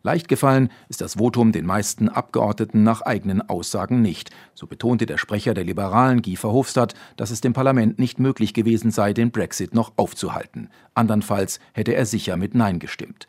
Leicht gefallen ist das Votum den meisten Abgeordneten nach eigenen Aussagen nicht. So betonte der Sprecher der Liberalen, Guy Verhofstadt, dass es dem Parlament nicht möglich gewesen sei, den Brexit noch aufzuhalten. Andernfalls hätte er sicher mit Nein gestimmt.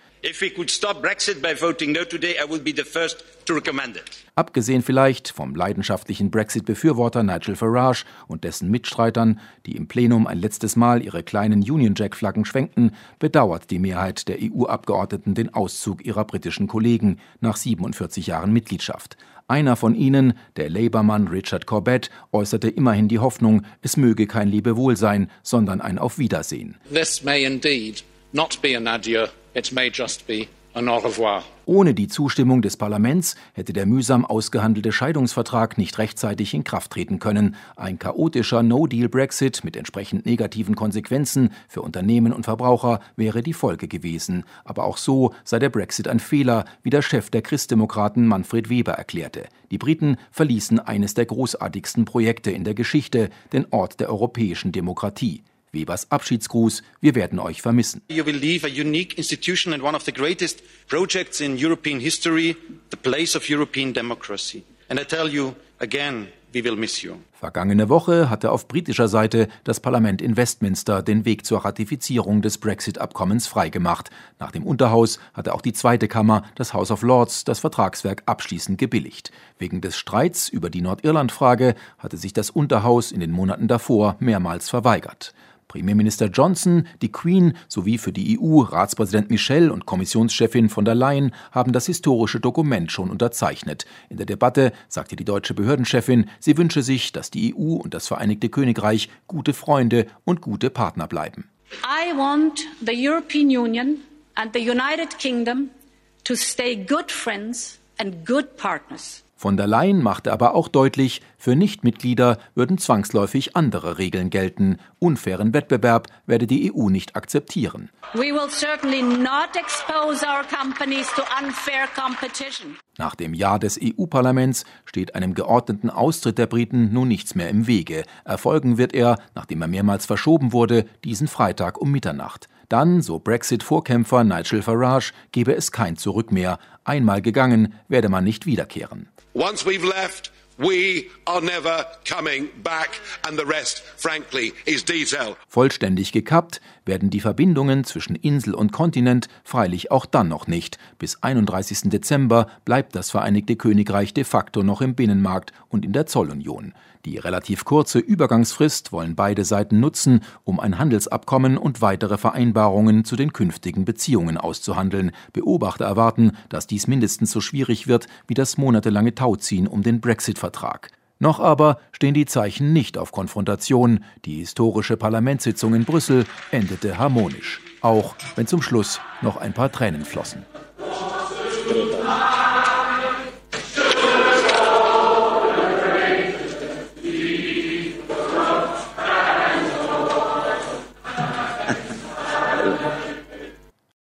Abgesehen vielleicht vom leidenschaftlichen Brexit-Befürworter Nigel Farage und dessen Mitstreitern, die im Plenum ein letztes Mal ihre kleinen Union Jack-Flaggen schwenkten, bedauert die Mehrheit der EU-Abgeordneten den Auszug ihrer britischen Kollegen nach 47 Jahren Mitgliedschaft. Einer von ihnen, der Labour-Mann Richard Corbett, äußerte immerhin die Hoffnung, es möge kein Lebewohl sein, sondern ein Auf Wiedersehen. This may indeed not be an adieu, it may just be an au revoir. Ohne die Zustimmung des Parlaments hätte der mühsam ausgehandelte Scheidungsvertrag nicht rechtzeitig in Kraft treten können. Ein chaotischer No-Deal-Brexit mit entsprechend negativen Konsequenzen für Unternehmen und Verbraucher wäre die Folge gewesen. Aber auch so sei der Brexit ein Fehler, wie der Chef der Christdemokraten Manfred Weber erklärte. Die Briten verließen eines der großartigsten Projekte in der Geschichte, den Ort der europäischen Demokratie. Webers Abschiedsgruß: Wir werden euch vermissen. You will leave a unique institution and one of the greatest projects in European history, the place of European democracy. And I tell you again, we will miss you. Vergangene Woche hatte auf britischer Seite das Parlament in Westminster den Weg zur Ratifizierung des Brexit-Abkommens freigemacht. Nach dem Unterhaus hatte auch die zweite Kammer, das House of Lords, das Vertragswerk abschließend gebilligt. Wegen des Streits über die Nordirland-Frage hatte sich das Unterhaus in den Monaten davor mehrmals verweigert. Premierminister Johnson, die Queen sowie für die EU Ratspräsident Michel und Kommissionschefin von der Leyen haben das historische Dokument schon unterzeichnet. In der Debatte sagte die deutsche Behördenchefin, sie wünsche sich, dass die EU und das Vereinigte Königreich gute Freunde und gute Partner bleiben. I want the European Union and the United Kingdom to stay good friends and good partners. Von der Leyen machte aber auch deutlich, für Nichtmitglieder würden zwangsläufig andere Regeln gelten. Unfairen Wettbewerb werde die EU nicht akzeptieren. We will certainly not expose our companies to unfair competition. Nach dem Ja des EU-Parlaments steht einem geordneten Austritt der Briten nun nichts mehr im Wege. Erfolgen wird er, nachdem er mehrmals verschoben wurde, diesen Freitag um Mitternacht. Dann, so Brexit-Vorkämpfer Nigel Farage, gebe es kein Zurück mehr. Einmal gegangen, werde man nicht wiederkehren. Once we've left, we are never coming back, and the rest, frankly, is detail. Vollständig gekappt werden die Verbindungen zwischen Insel und Kontinent freilich auch dann noch nicht. Bis 31. Dezember bleibt das Vereinigte Königreich de facto noch im Binnenmarkt und in der Zollunion. Die relativ kurze Übergangsfrist wollen beide Seiten nutzen, um ein Handelsabkommen und weitere Vereinbarungen zu den künftigen Beziehungen auszuhandeln. Beobachter erwarten, dass dies mindestens so schwierig wird wie das monatelange Tauziehen um den Brexit-Vertrag. Noch aber stehen die Zeichen nicht auf Konfrontation. Die historische Parlamentssitzung in Brüssel endete harmonisch, auch wenn zum Schluss noch ein paar Tränen flossen.